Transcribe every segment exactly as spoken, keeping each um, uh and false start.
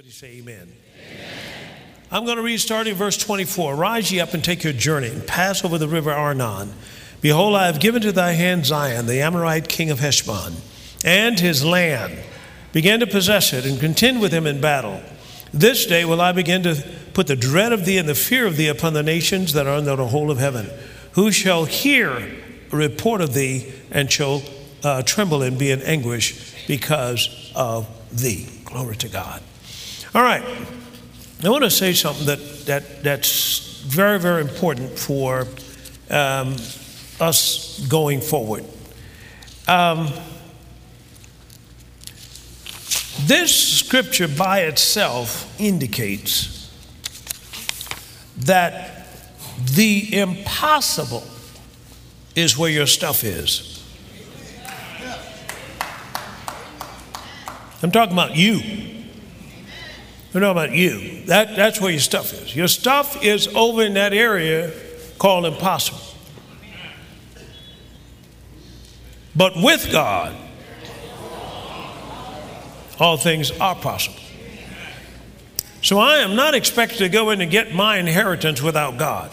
you say amen? Amen. I'm going to read starting verse twenty-four. Rise ye up and take your journey and pass over the river Arnon. Behold, I have given to thy hand Zion, the Amorite king of Heshbon, and his land. Begin to possess it and contend with him in battle. This day will I begin to put the dread of thee and the fear of thee upon the nations that are under the whole of heaven. Who shall hear a report of thee and shall uh, tremble and be in anguish because of thee. Glory to God. All right. I want to say something that, that that's very, very important for um, us going forward. Um, this scripture by itself indicates that the impossible is where your stuff is. I'm talking about you. I'm talking about you. That, that's where your stuff is. Your stuff is over in that area called impossible. But with God, all things are possible. So I am not expected to go in and get my inheritance without God.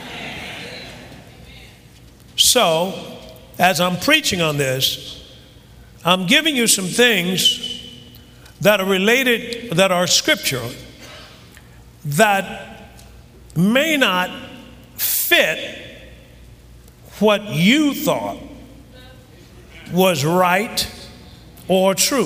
So, as I'm preaching on this, I'm giving you some things that are related, that are scriptural, that may not fit what you thought was right or true.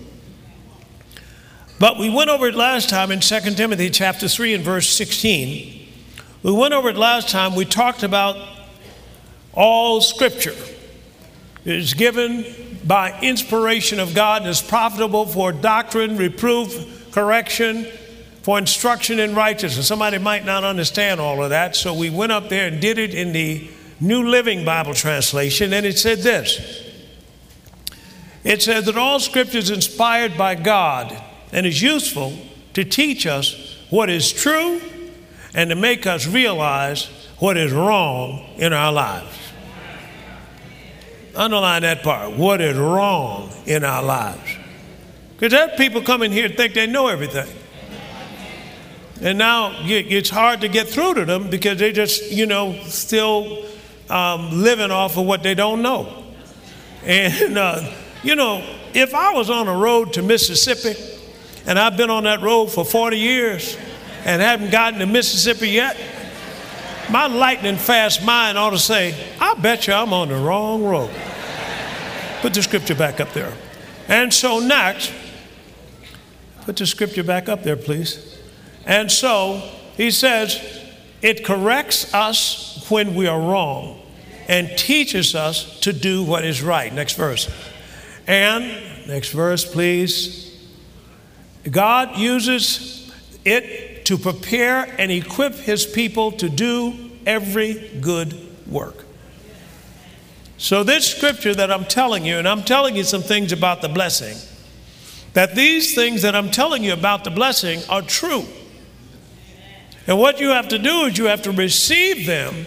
But we went over it last time in Second Timothy chapter three and verse sixteen. We went over it last time. We talked about all scripture is given by inspiration of God and is profitable for doctrine, reproof, correction, for instruction in righteousness. Somebody might not understand all of that, so we went up there and did it in the New Living Bible translation, and it said this. It said that all scripture is inspired by God and is useful to teach us what is true and to make us realize what is wrong in our lives. Underline that part. What is wrong in our lives? Because there are people come in here and think they know everything. And now it's hard to get through to them because they just, you know, still um, living off of what they don't know. And, uh, you know, if I was on a road to Mississippi and I've been on that road for forty years and haven't gotten to Mississippi yet, my lightning fast mind ought to say, I bet you I'm on the wrong road. Put the scripture back up there. And so next, put the scripture back up there, please. And so he says, it corrects us when we are wrong and teaches us to do what is right. Next verse. And, next verse, please. God uses it to prepare and equip his people to do every good work. So this scripture that I'm telling you, and I'm telling you some things about the blessing, that these things that I'm telling you about the blessing are true. And what you have to do is you have to receive them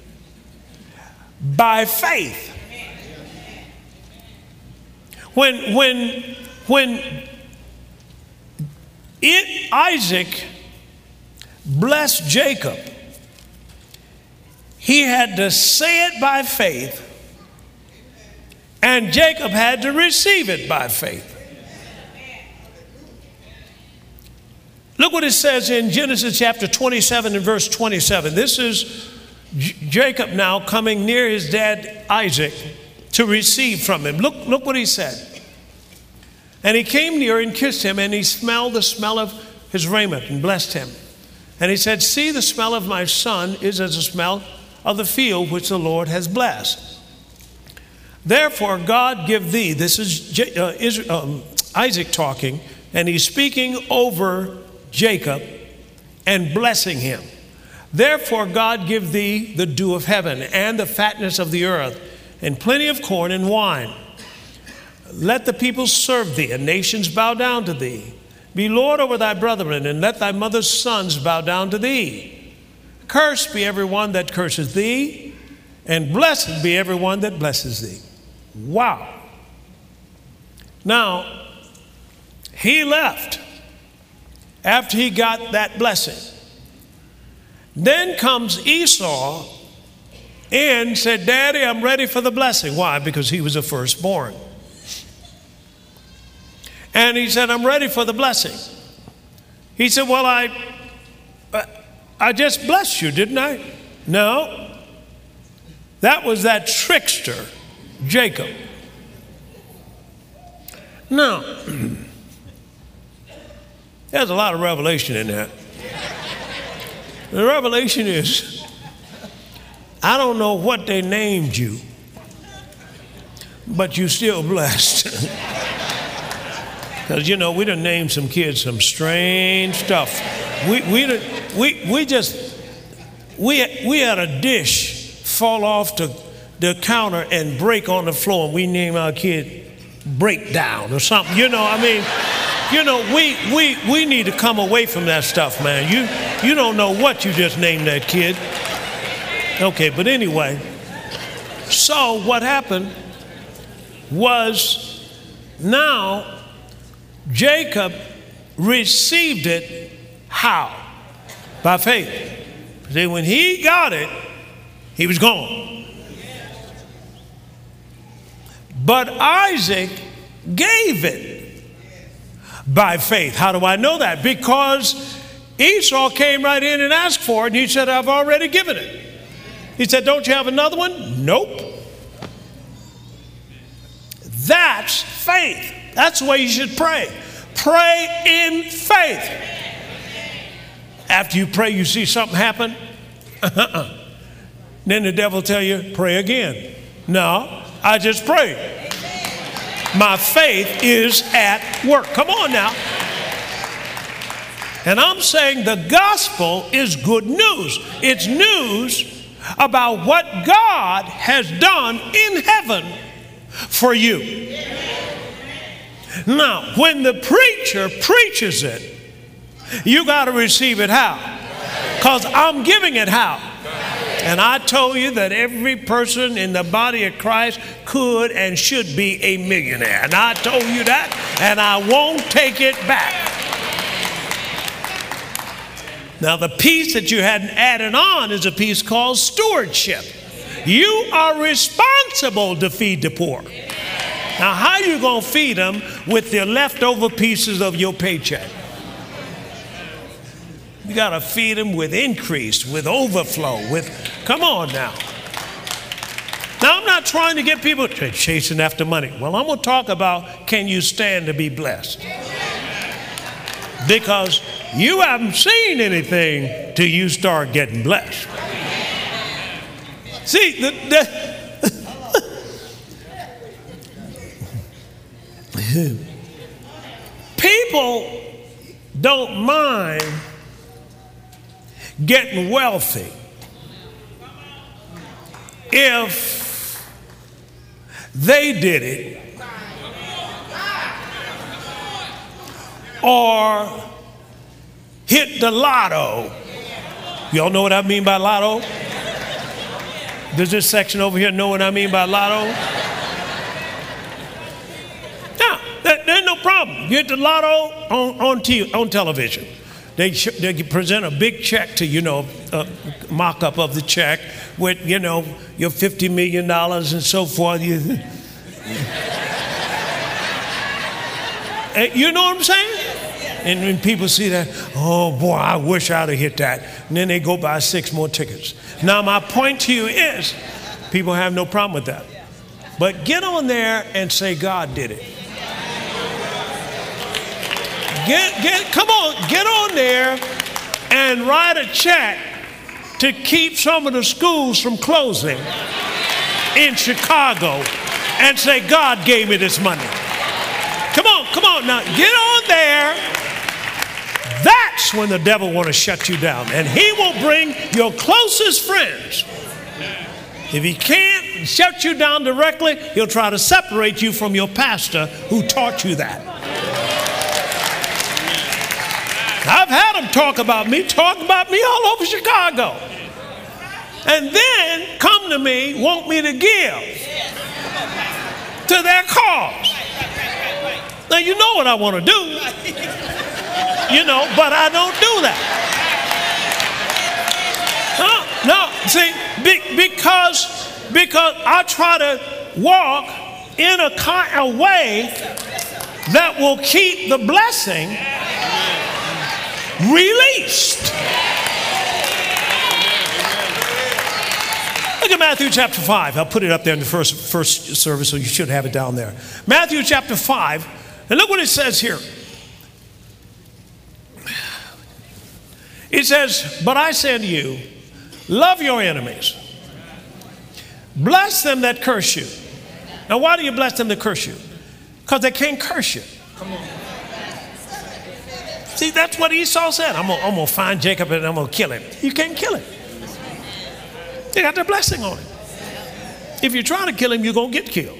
by faith. When, when, when it, Isaac blessed Jacob, he had to say it by faith, and Jacob had to receive it by faith. Look what it says in Genesis chapter twenty-seven and verse twenty-seven. This is J- Jacob now coming near his dad Isaac to receive from him. Look, look what he said. And he came near and kissed him, and he smelled the smell of his raiment and blessed him. And he said, see, the smell of my son is as the smell of the field which the Lord has blessed. Therefore God give thee, this is J- uh, Israel, um, Isaac talking, and he's speaking over Jacob and blessing him. Therefore God give thee the dew of heaven and the fatness of the earth and plenty of corn and wine. Let the people serve thee and nations bow down to thee. Be Lord over thy brethren, and let thy mother's sons bow down to thee. Cursed be every one that curses thee, and blessed be every one that blesses thee. Wow. Now, he left. after he got that blessing. Then comes Esau and said, Daddy, I'm ready for the blessing. Why? Because he was the firstborn. And he said, I'm ready for the blessing. He said, well, I, I just blessed you, didn't I? No. That was that trickster, Jacob. Now, there's a lot of revelation in that. The revelation is, I don't know what they named you, but you still blessed. Because, you know, we done named some kids some strange stuff. We, we, done, we, we just, we, we had a dish fall off the, the counter and break on the floor, and we named our kid Breakdown or something. You know, I mean, you know, we, we, we need to come away from that stuff, man. You, you don't know what you just named that kid. Okay, but anyway, so what happened was now Jacob received it how? By faith. See, when he got it, he was gone. But Isaac gave it by faith. How do I know that? Because Esau came right in and asked for it, and he said, I've already given it. He said, don't you have another one? Nope. That's faith. That's the way you should pray. Pray in faith. After you pray, you see something happen. Uh-uh. Then the devil tell you, pray again. No, I just prayed. My faith is at work. Come on now. And I'm saying the gospel is good news. It's news about what God has done in heaven for you. Now, when the preacher preaches it, you got to receive it how? Because I'm giving it how? And I told you that every person in the body of Christ could and should be a millionaire. And I told you that, and I won't take it back. Now, the piece that you hadn't added on is a piece called stewardship. You are responsible to feed the poor. Now, how are you going to feed them with the leftover pieces of your paycheck? You got to feed them with increase, with overflow, with, come on now. Now, I'm not trying to get people chasing after money. Well, I'm going to talk about, can you stand to be blessed? Because you haven't seen anything till you start getting blessed. See, the, the people don't mind getting wealthy if they did it or hit the lotto. Y'all know what I mean by lotto? Does this section over here know what I mean by lotto? No, there, there's no problem. You hit the lotto on, on, t- on television. They, sh- they present a big check to, you know, a mock-up of the check with, you know, your fifty million dollars and so forth. You, you know what I'm saying? And when people see that, oh boy, I wish I'd have hit that. And then they go buy six more tickets. Now, my point to you is, people have no problem with that. But get on there and say, God did it. Get, get, come on, get on there and write a check to keep some of the schools from closing in Chicago and say, God gave me this money. Come on, come on now, get on there. That's when the devil want to shut you down. And he will bring your closest friends. If he can't shut you down directly, he'll try to separate you from your pastor who taught you that. I've had them talk about me, talk about me all over Chicago. And then come to me, want me to give to their cause. Now, you know what I want to do. you know, but I don't do that. Huh? No, see, be, because, because I try to walk in a kind of way that will keep the blessing released. Look at Matthew chapter five. I'll put it up there in the first, first service, so you should have it down there. Matthew chapter five, and look what it says here. It says, but I say to you, love your enemies. Bless them that curse you. Now, why do you bless them that curse you? Because they can't curse you. Come on. See, that's what Esau said. I'm going to find Jacob and I'm going to kill him. You can't kill him. They got their blessing on him. If you're trying to kill him, you're going to get killed.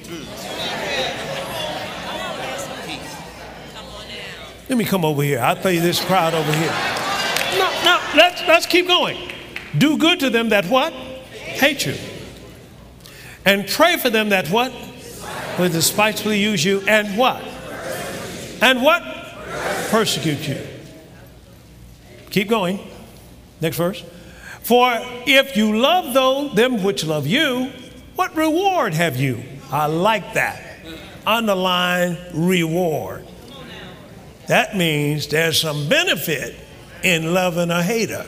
Let me come over here. I'll tell you this crowd over here. No, no, let's, let's keep going. Do good to them that what? Hate you. And pray for them that what? Will despitefully use you and what? And what? Persecute you. Keep going. Next verse. For if you love those, them which love you, what reward have you? I like that. Underline reward. That means there's some benefit in loving a hater.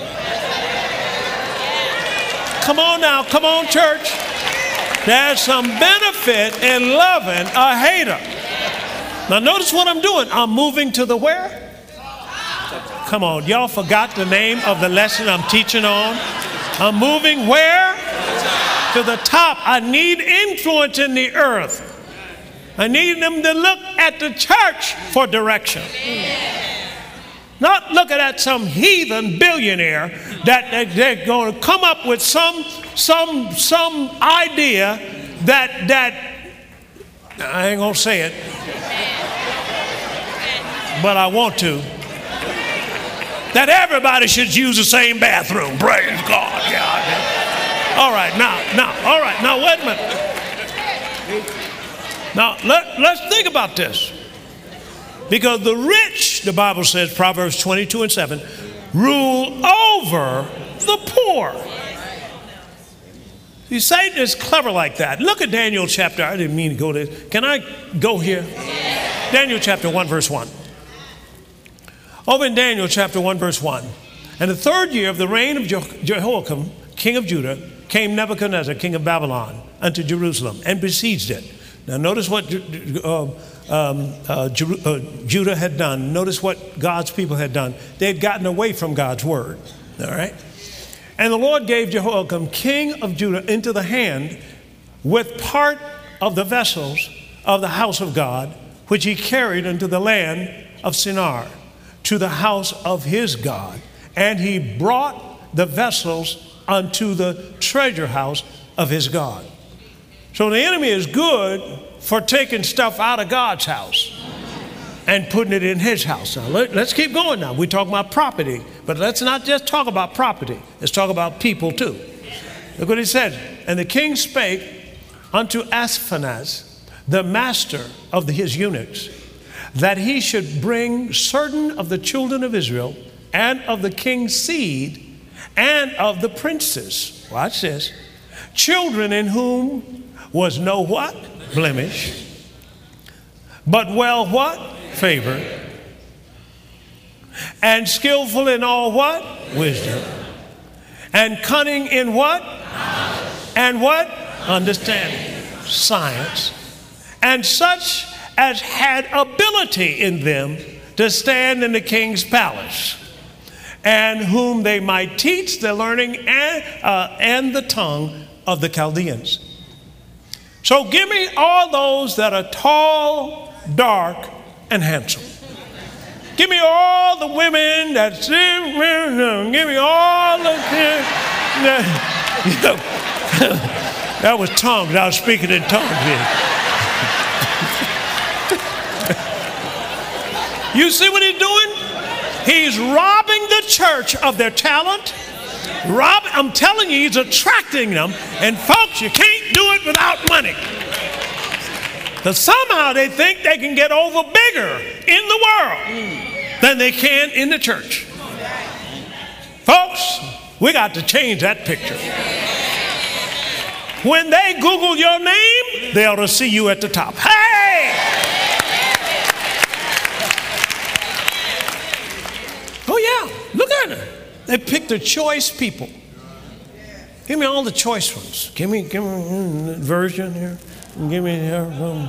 Come on now, come on, church. There's some benefit in loving a hater. Now notice what I'm doing. I'm moving to the where? Come on, y'all forgot the name of the lesson I'm teaching on. I'm moving where? To the top. I need influence in the earth. I need them to look at the church for direction. Not looking at some heathen billionaire that, that they're going to come up with some some some idea that that I ain't gonna say it, but I want to. That everybody should use the same bathroom. Praise God. Yeah. All right, now, now, all right, now wait a minute. Now let, let's think about this. Because the rich, the Bible says, Proverbs twenty-two and seven, rule over the poor. See, Satan is clever like that. Look at Daniel chapter, I didn't mean to go there. Can I go here? Daniel chapter one, verse one. Over in Daniel chapter one, verse one. And the third year of the reign of Jehoiakim, king of Judah, came Nebuchadnezzar, king of Babylon, unto Jerusalem and besieged it. Now notice what uh, um, uh, Jer- uh, Judah had done. Notice what God's people had done. They had gotten away from God's word. All right. And the Lord gave Jehoiakim, king of Judah, into the hand with part of the vessels of the house of God, which he carried into the land of Shinar, to the house of his God. And he brought the vessels unto the treasure house of his God. So the enemy is good for taking stuff out of God's house and putting it in his house. Now, let, let's keep going now. We talk about property, but let's not just talk about property. Let's talk about people too. Look what he said. And the king spake unto Ashpenaz, the master of the, his eunuchs, that he should bring certain of the children of Israel and of the king's seed and of the princes. Watch this. Children in whom was no what? Blemish. But well what? Favored. And skillful in all what? Wisdom. And cunning in what? And what? Understanding. Science. And such as had ability in them to stand in the king's palace, and whom they might teach the learning and, uh, and the tongue of the Chaldeans. So give me all those that are tall, dark, and handsome. Give me all the women that give me all the you know, that was tongues. I was speaking in tongues here. You see what he's doing? He's robbing the church of their talent. Rob, I'm telling you, he's attracting them. And folks, you can't do it without money. Because somehow they think they can get over bigger in the world than they can in the church. Folks, we got to change that picture. When they Google your name, they ought to see you at the top. Hey! Oh, yeah. Look at it. They picked the choice people. Give me all the choice ones. Give me, give me mm, version here. Give me, um,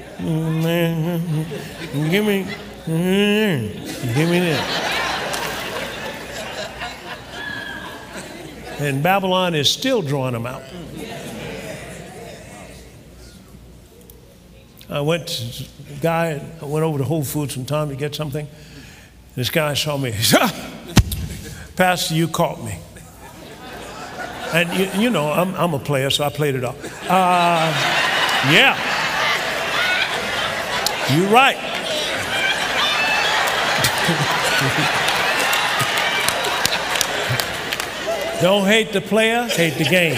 mm, give me, mm, give me this. And Babylon is still drawing them out. I went to a guy, I went over to Whole Foods one time to get something. This guy saw me. He said, Pastor, you caught me. And you, you know, I'm, I'm a player, so I played it off. Uh, yeah. You're right. Don't hate the player, hate the game.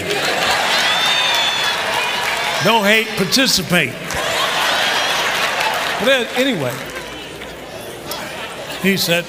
Don't hate, participate. But anyway, he said,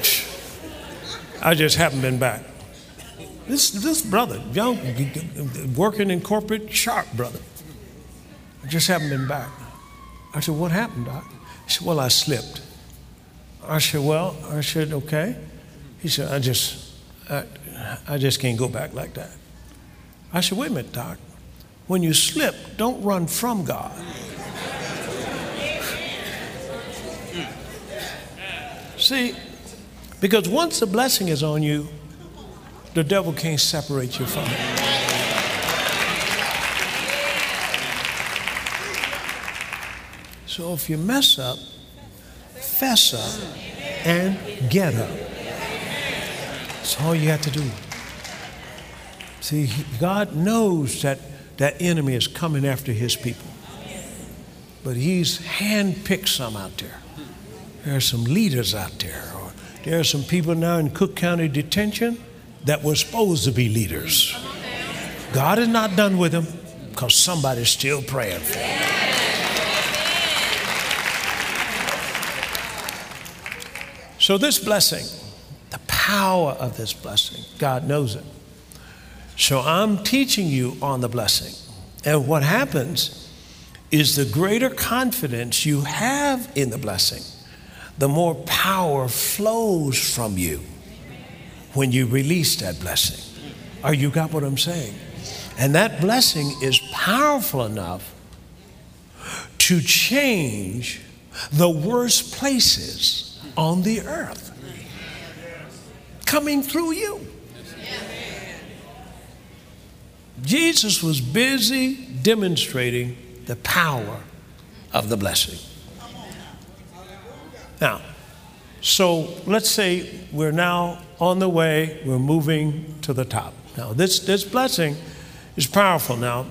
I just haven't been back. This this brother, young, working in corporate, sharp brother, I just haven't been back. I said, what happened, Doc? He said, well, I slipped. I said, well, I said, okay. He said, I just, I, I just can't go back like that. I said, wait a minute, Doc. When you slip, don't run from God. See, because once the blessing is on you, the devil can't separate you from it. So if you mess up, fess up, and get up. That's all you have to do. See, God knows that that enemy is coming after his people. But he's handpicked some out there. There are some leaders out there. Or there are some people now in Cook County detention that were supposed to be leaders. God is not done with them because somebody's still praying for them. So this blessing, the power of this blessing, God knows it. So I'm teaching you on the blessing. And what happens is the greater confidence you have in the blessing, the more power flows from you when you release that blessing. Or you got what I'm saying? And that blessing is powerful enough to change the worst places on the earth coming through you. Jesus was busy demonstrating the power of the blessing. Now, so let's say we're now on the way, we're moving to the top. Now, this, this blessing is powerful. Now,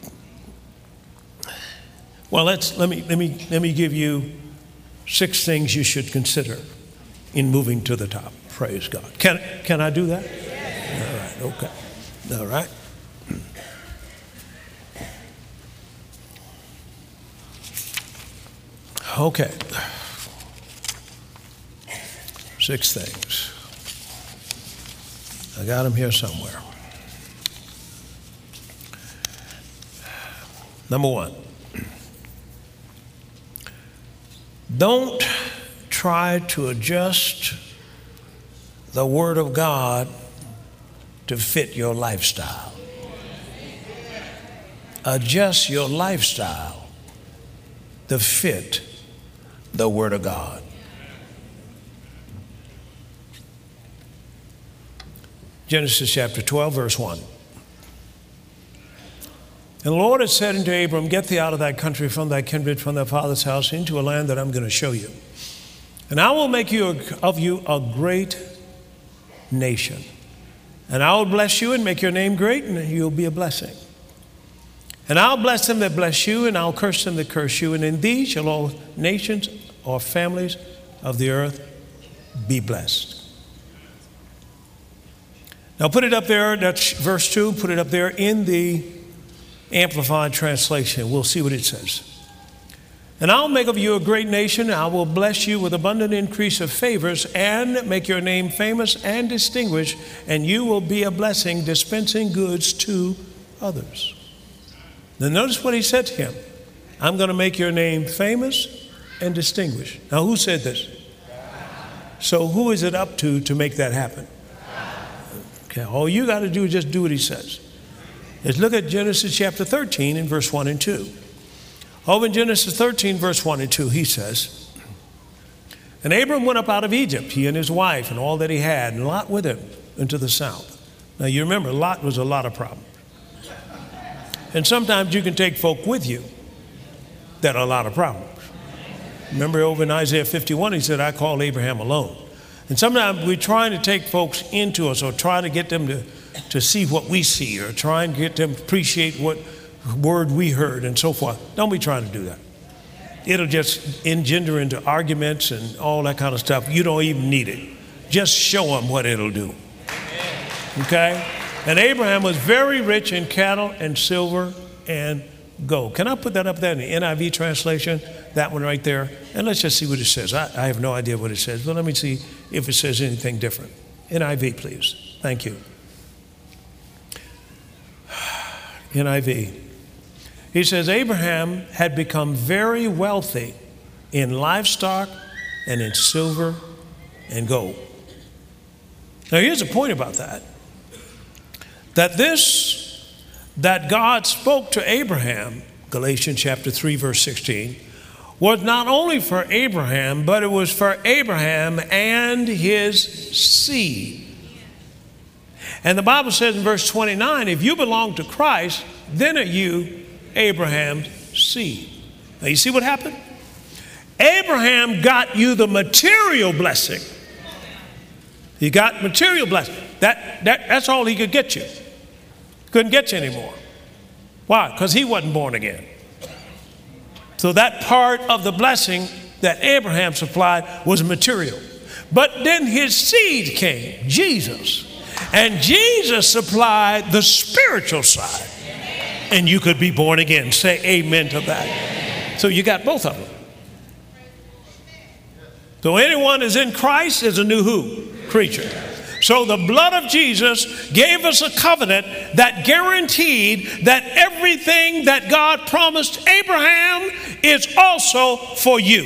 well, let's, let me, let me, let me give you six things you should consider in moving to the top. Praise God. Can, can I do that? All right, okay. All right. Okay. Six things. I got them here somewhere. Number one, don't try to adjust the Word of God to fit your lifestyle. Adjust your lifestyle to fit the Word of God. Genesis chapter twelve, verse one. And the Lord had said unto Abram, get thee out of thy country, from thy kindred, from thy father's house, into a land that I'm going to show you. And I will make you of you a great nation. And I will bless you and make your name great, and you'll be a blessing. And I'll bless them that bless you, and I'll curse them that curse you. And in thee shall all nations or families of the earth be blessed. Now put it up there, that's verse two, put it up there in the Amplified Translation. We'll see what it says. And I'll make of you a great nation. I will bless you with abundant increase of favors and make your name famous and distinguished, and you will be a blessing, dispensing goods to others. Now notice what he said to him. I'm going to make your name famous and distinguished. Now who said this? So who is it up to to make that happen? Okay, all you got to do is just do what he says. Let's look at Genesis chapter thirteen and verse one and two. Over in Genesis thirteen, verse one and two, he says, and Abram went up out of Egypt, he and his wife and all that he had, and Lot with him into the south. Now you remember, Lot was a lot of problems. And sometimes you can take folk with you that are a lot of problems. Remember over in Isaiah fifty-one, he said, I call Abraham alone. And sometimes we're trying to take folks into us or try to get them to, to see what we see or try and get them to appreciate what word we heard and so forth. Don't be trying to do that. It'll just engender into arguments and all that kind of stuff. You don't even need it. Just show them what it'll do. Okay? And Abraham was very rich in cattle and silver and gold. Can I put that up there in the N I V translation? That one right there. And let's just see what it says. I, I have no idea what it says, but let me see if it says anything different. N I V, please. Thank you. N I V. He says, Abraham had become very wealthy in livestock and in silver and gold. Now here's the point about that. That this, that God spoke to Abraham, Galatians chapter three, verse sixteen, was not only for Abraham, but it was for Abraham and his seed. And the Bible says in verse twenty-nine, if you belong to Christ, then are you Abraham's seed. Now you see what happened? Abraham got you the material blessing. He got material blessing. That, that, that's all he could get you. Couldn't get you anymore. Why? Because he wasn't born again. So that part of the blessing that Abraham supplied was material. But then his seed came, Jesus. And Jesus supplied the spiritual side. And you could be born again. Say amen to that. So you got both of them. So anyone is in Christ is a new who? Creature. So the blood of Jesus gave us a covenant that guaranteed that everything that God promised Abraham is also for you.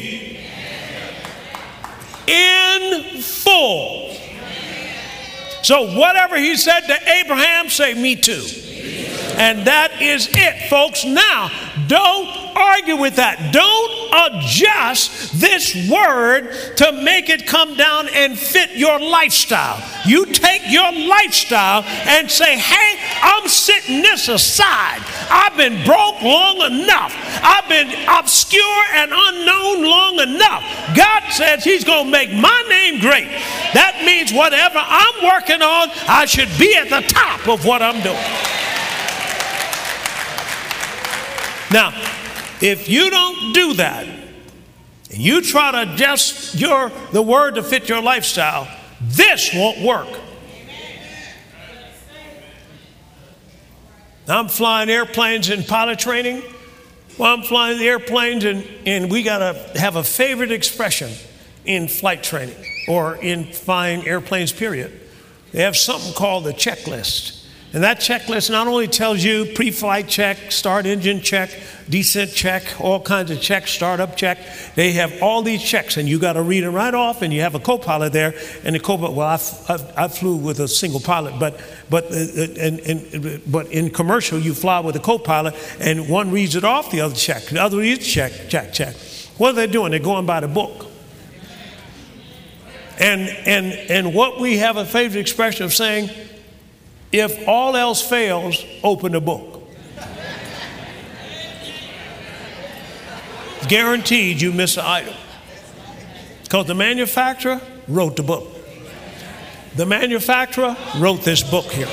In full. So whatever he said to Abraham, say me too. And that is it, folks. Now, don't argue with that. Don't adjust this word to make it come down and fit your lifestyle. You take your lifestyle and say, hey, I'm setting this aside. I've been broke long enough. I've been obscure and unknown long enough. God says he's going to make my name great. That means whatever I'm working on, I should be at the top of what I'm doing. Now, if you don't do that, and you try to adjust your, the word to fit your lifestyle, this won't work. I'm flying airplanes in pilot training. Well, I'm flying the airplanes and, and we got to have a favorite expression in flight training or in flying airplanes, period. They have something called the checklist. And that checklist not only tells you pre-flight check, start engine check, descent check, all kinds of checks, startup check. They have all these checks, and you got to read them right off. And you have a co-pilot there, and the co-pilot. Well, I, I, I flew with a single pilot, but but uh, and, and but in commercial you fly with a co-pilot, and one reads it off, the other check, the other reads check, check, check. What are they doing? They're going by the book. And and and what we have a favorite expression of saying, if all else fails, open the book. Guaranteed you miss an item. Because the manufacturer wrote the book. The manufacturer wrote this book here.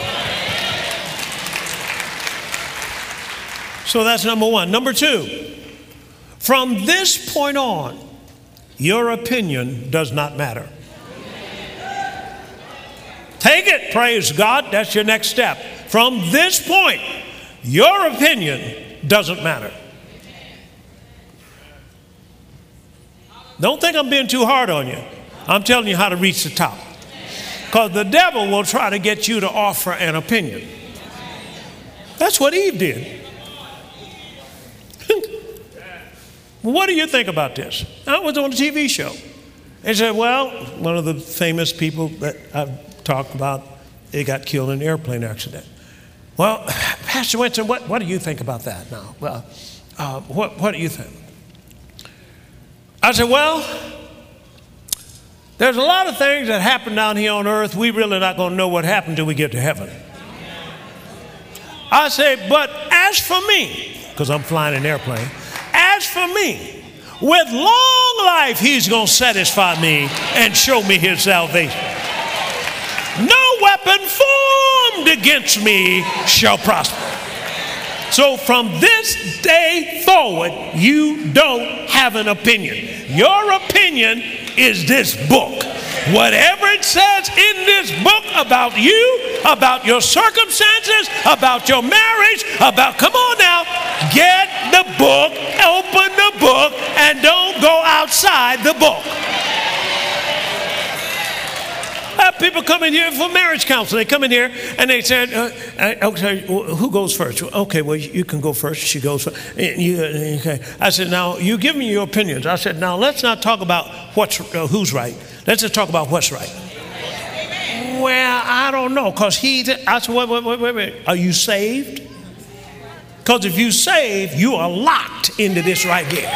So that's number one. Number two, from this point on, your opinion does not matter. Take it, praise God. That's your next step. From this point, your opinion doesn't matter. Don't think I'm being too hard on you. I'm telling you how to reach the top. Because the devil will try to get you to offer an opinion. That's what Eve did. What do you think about this? I was on a T V show. They said, well, one of the famous people that I've talked about, they got killed in an airplane accident. Well, Pastor Winston, what, what do you think about that now? Well, uh, what, what do you think? I said, well, there's a lot of things that happen down here on earth. We really not going to know what happened till we get to heaven. I say, but as for me, because I'm flying an airplane, as for me, with long life, he's going to satisfy me and show me his salvation. No weapon formed against me shall prosper. So from this day forward, you don't have an opinion. Your opinion is this book. Whatever it says in this book about you, about your circumstances, about your marriage, about, come on now, get the book, open the book, and don't go outside the book. I have people come in here for marriage counseling. They come in here and they said, uh, okay, who goes first? Okay, well, you can go first. She goes first. You, okay. I said, now, you give me your opinions. I said, now, let's not talk about what's, uh, who's right. Let's just talk about what's right. Well, I don't know, because he, I said, wait, wait, wait, wait, wait. Are you saved? Because if you saved, you are locked into this right here.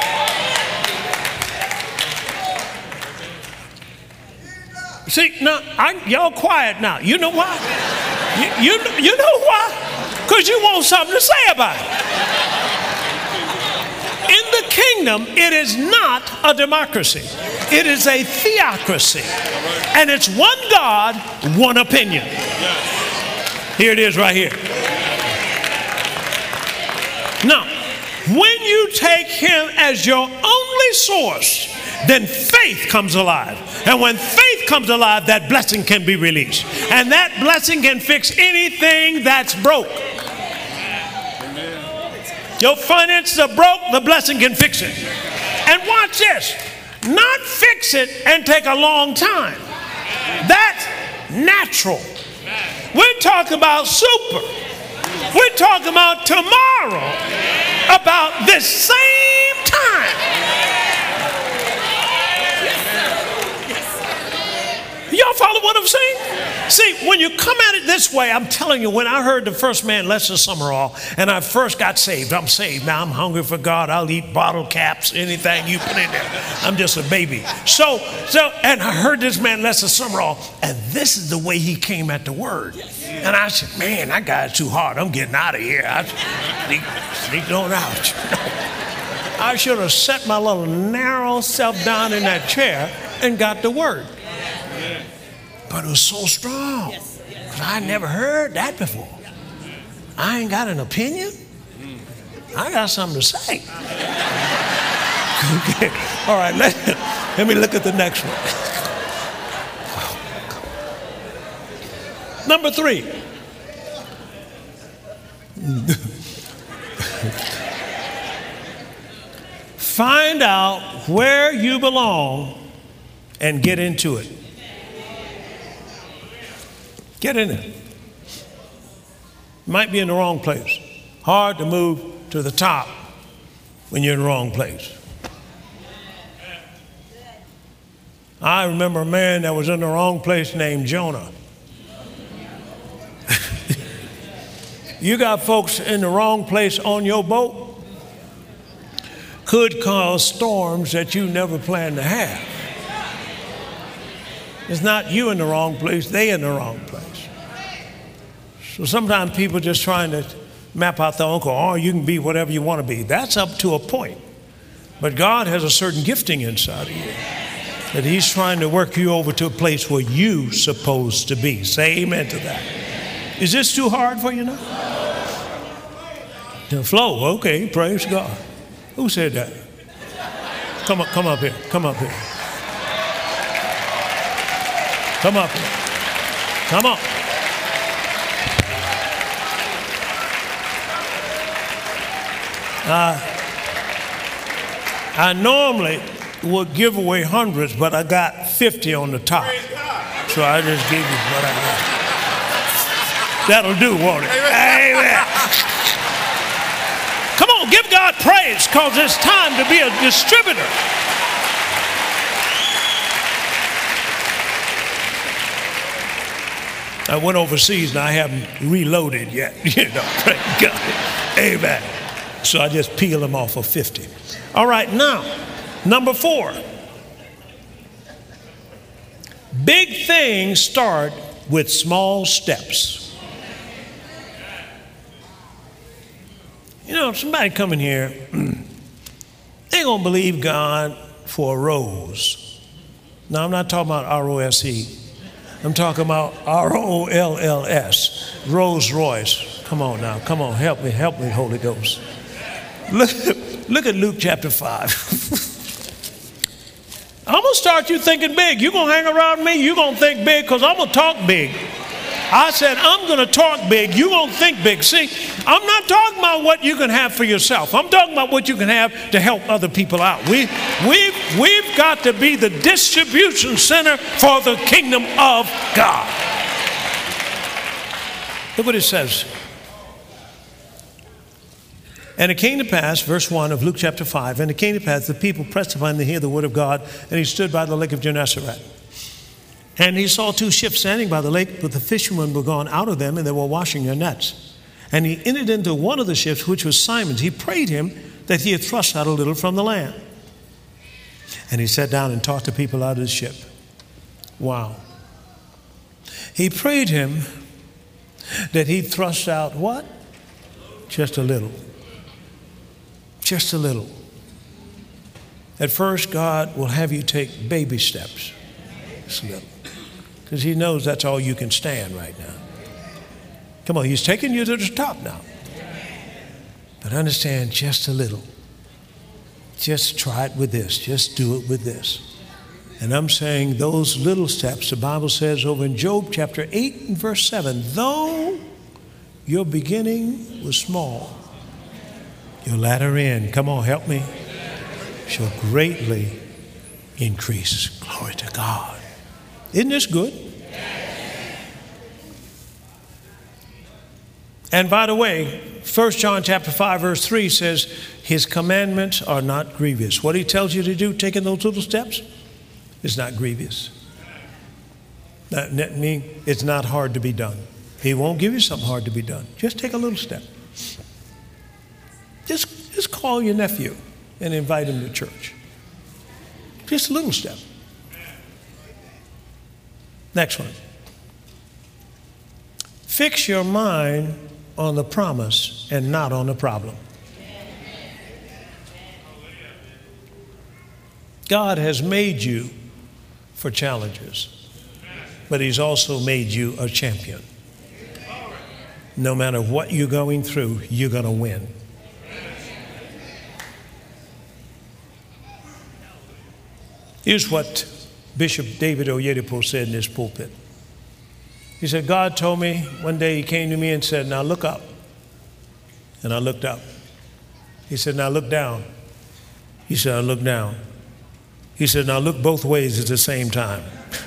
See, now, I, y'all quiet now. You know why? You, you, you know why? Because you want something to say about it. In the kingdom, it is not a democracy. It is a theocracy. And it's one God, one opinion. Here it is right here. Now, when you take him as your only source, then faith comes alive. And when faith comes alive, that blessing can be released. And that blessing can fix anything that's broke. Your finances are broke, the blessing can fix it. And watch this. Not fix it and take a long time. That's natural. We're talking about super. We're talking about tomorrow, about this same time. Y'all follow what I'm saying? See, when you come at it this way, I'm telling you, when I heard the first man, Lester Summerall, and I first got saved, I'm saved. Now I'm hungry for God. I'll eat bottle caps, anything you put in there. I'm just a baby. So, so, and I heard this man, Lester Summerall, and this is the way he came at the word. And I said, man, that guy's too hard. I'm getting out of here. I sneaked on out. I should have set my little narrow self down in that chair and got the word. But it was so strong. Because I never heard that before. I ain't got an opinion. I got something to say. Okay. All right, let, let me look at the next one. Number three. Find out where you belong and get into it. Get in it. Might be in the wrong place. Hard to move to the top when you're in the wrong place. I remember a man that was in the wrong place named Jonah. You got folks in the wrong place on your boat, could cause storms that you never planned to have. It's not you in the wrong place, they in the wrong place. So sometimes people just trying to map out their uncle, oh, you can be whatever you want to be. That's up to a point. But God has a certain gifting inside of you that he's trying to work you over to a place where you're supposed to be. Say amen to that. Is this too hard for you now? The flow, okay, praise God. Who said that? Come up, come up here, come up here. Come up here. Come on. Uh, I normally would give away hundreds, but I got fifty on the top. So I just gave you what I got. That'll do, won't it? Amen. Come on, give God praise, because it's time to be a distributor. I went overseas and I haven't reloaded yet. You know, praise God. Amen. So I just peel them off of fifty. All right, now, number four. Big things start with small steps. You know, somebody coming here, they gonna believe God for a rose. Now, I'm not talking about R O S E. I'm talking about R O L L S, Rolls Royce. Come on now, come on, help me, help me, Holy Ghost. Look, look at Luke chapter five. I'm going to start you thinking big. You're going to hang around me, you're going to think big, because I'm going to talk big. I said, I'm going to talk big. You're going to think big. See, I'm not talking about what you can have for yourself. I'm talking about what you can have to help other people out. We, we've, we've got to be the distribution center for the kingdom of God. Look what it says. And it came to pass, verse one of Luke chapter five, and it came to pass, the people pressed upon him to hear the word of God, and he stood by the lake of Gennesaret. And he saw two ships standing by the lake, but the fishermen were gone out of them, and they were washing their nets. And he entered into one of the ships, which was Simon's. He prayed him that he had thrust out a little from the land. And he sat down and taught the people out of the ship. Wow. He prayed him that he thrust out what? Just a little. Just a little. At first, God will have you take baby steps. Just a little. Because he knows that's all you can stand right now. Come on, he's taking you to the top now. But understand, just a little. Just try it with this. Just do it with this. And I'm saying those little steps, the Bible says over in Job chapter eight and verse seven, though your beginning was small, your latter end, come on, help me, shall greatly increase. Glory to God. Isn't this good? And by the way, First John chapter five verse three says his commandments are not grievous. What he tells you to do, taking those little steps, is not grievous. That means it's not hard to be done. He won't give you something hard to be done. Just take a little step. Just, just call your nephew and invite him to church. Just a little step. Next one. Fix your mind on the promise and not on the problem. God has made you for challenges, but he's also made you a champion. No matter what you're going through, you're going to win. Here's what Bishop David Oyedepo said in this pulpit. He said, God told me one day, he came to me and said, now look up. And I looked up. He said, now look down. He said, I looked down. He said, now look both ways at the same time.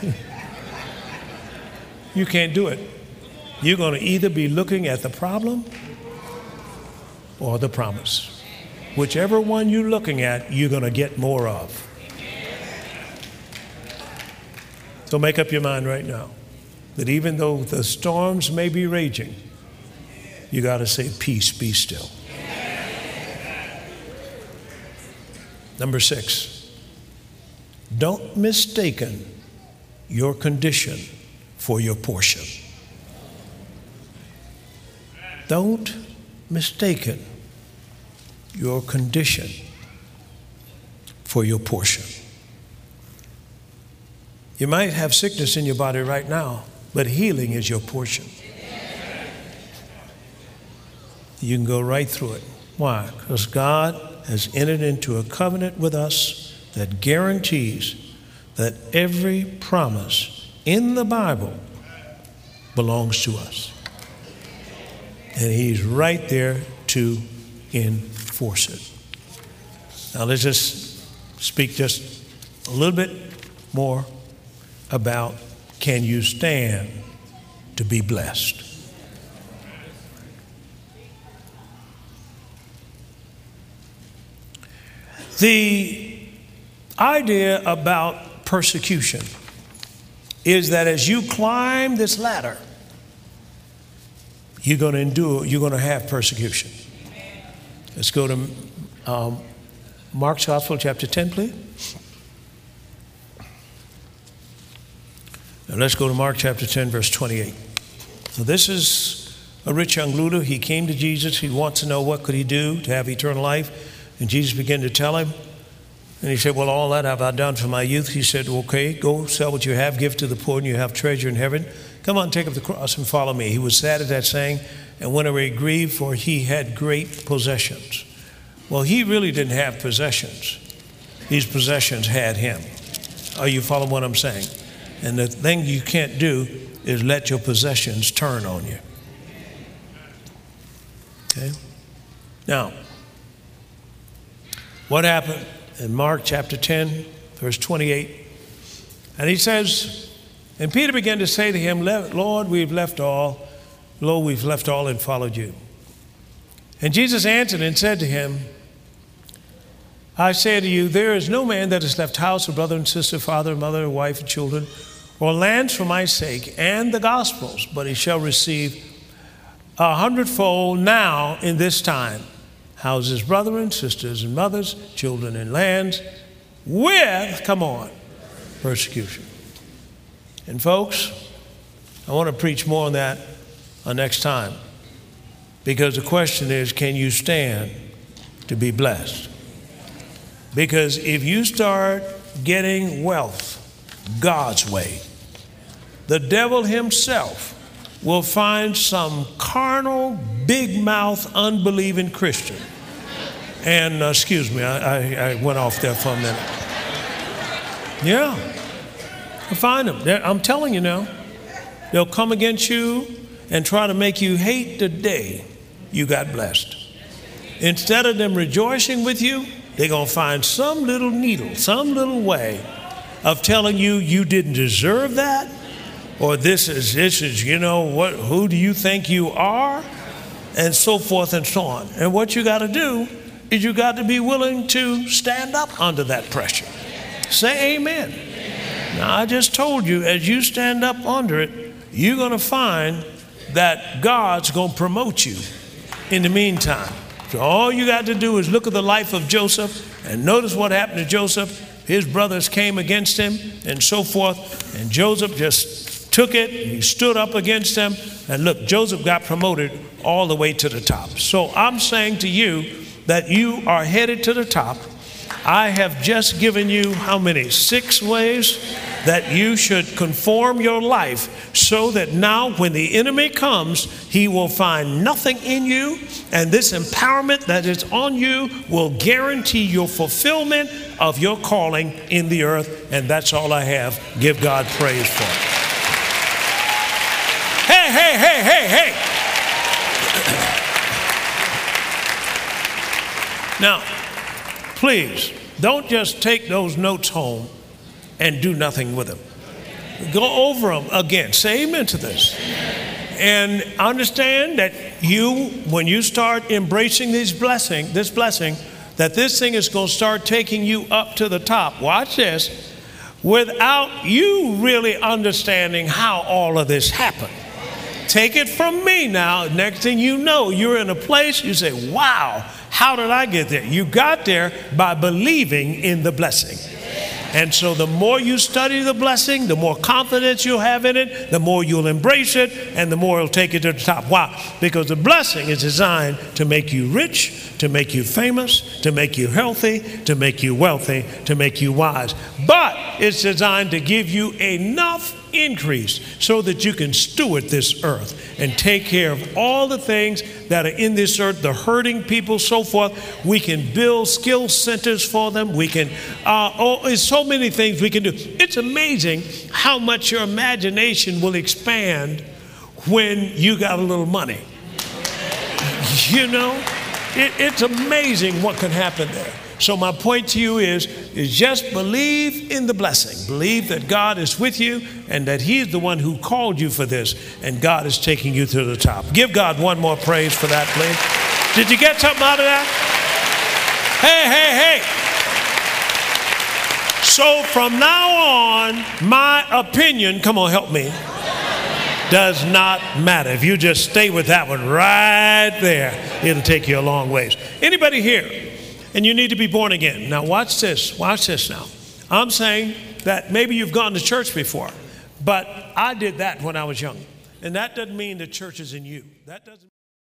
You can't do it. You're going to either be looking at the problem or the promise. Whichever one you're looking at, you're going to get more of. So make up your mind right now that even though the storms may be raging, you got to say, peace, be still. Number six, don't mistaken your condition for your portion. Don't mistaken your condition for your portion. You might have sickness in your body right now, but healing is your portion. You can go right through it. Why? Because God has entered into a covenant with us that guarantees that every promise in the Bible belongs to us. And he's right there to enforce it. Now let's just speak just a little bit more about, can you stand to be blessed? The idea about persecution is that as you climb this ladder, you're going to endure, you're going to have persecution. Let's go to um, Mark's Gospel, chapter ten, please. Now let's go to Mark chapter ten, verse twenty-eight. So this is a rich young ruler. He came to Jesus. He wants to know what could he do to have eternal life. And Jesus began to tell him. And he said, well, all that have I done from my youth. He said, okay, go sell what you have, give to the poor, and you have treasure in heaven. Come on, take up the cross and follow me. He was sad at that saying and went away grieved, for he had great possessions. Well, he really didn't have possessions. These possessions had him. Are you following what I'm saying? And the thing you can't do is let your possessions turn on you. Okay? Now, what happened in Mark chapter ten, verse twenty-eight? And he says, and Peter began to say to him, Lord, we've left all. Lo, we've left all and followed you. And Jesus answered and said to him, I say to you, there is no man that has left house or brother and sister, father and mother, wife and children, or lands for my sake and the gospel's, but he shall receive a hundredfold now in this time, houses, brothers and sisters and mothers, children and lands, with, come on, persecution. And folks, I want to preach more on that uh, next time, because the question is, can you stand to be blessed? Because if you start getting wealth God's way, the devil himself will find some carnal, big mouth, unbelieving Christian. And uh, excuse me, I, I, I went off there for a minute. Yeah, I find them. They're, I'm telling you now, they'll come against you and try to make you hate the day you got blessed. Instead of them rejoicing with you, they're going to find some little needle, some little way of telling you you didn't deserve that, or this is, this is, you know, what, who do you think you are? And so forth and so on. And what you got to do is you got to be willing to stand up under that pressure. Say amen. Now, I just told you, as you stand up under it, you're going to find that God's going to promote you in the meantime. So all you got to do is look at the life of Joseph and notice what happened to Joseph. His brothers came against him and so forth, and Joseph just took it, and he stood up against them, and look, Joseph got promoted all the way to the top. So I'm saying to you that you are headed to the top. I have just given you how many? Six ways that you should conform your life so that now when the enemy comes, he will find nothing in you, and this empowerment that is on you will guarantee your fulfillment of your calling in the earth. And that's all I have. Give God praise for it. Hey, hey, hey, hey, hey. Now, please, don't just take those notes home and do nothing with them. Go over them again. Say amen to this. And understand that you, when you start embracing these blessing, this blessing, that this thing is going to start taking you up to the top. Watch this. Without you really understanding how all of this happened. Take it from me now. Next thing you know, you're in a place, you say, wow, how did I get there? You got there by believing in the blessing. And so the more you study the blessing, the more confidence you'll have in it, the more you'll embrace it, and the more it'll take you to the top. Why? Because the blessing is designed to make you rich, to make you famous, to make you healthy, to make you wealthy, to make you wise. But it's designed to give you enough increase so that you can steward this earth and take care of all the things that are in this earth, the hurting people, so forth. We can build skill centers for them. We can, uh, oh, there's so many things we can do. It's amazing how much your imagination will expand when you got a little money. You know, it, it's amazing what can happen there. So my point to you is, is just believe in the blessing. Believe that God is with you and that he's the one who called you for this, and God is taking you to the top. Give God one more praise for that, please. Did you get something out of that? Hey, hey, hey. So from now on, my opinion, come on, help me, does not matter. If you just stay with that one right there, it'll take you a long ways. Anybody here? And you need to be born again. Now watch this, watch this now. I'm saying that maybe you've gone to church before, but I did that when I was young. And that doesn't mean the church is in you. That doesn't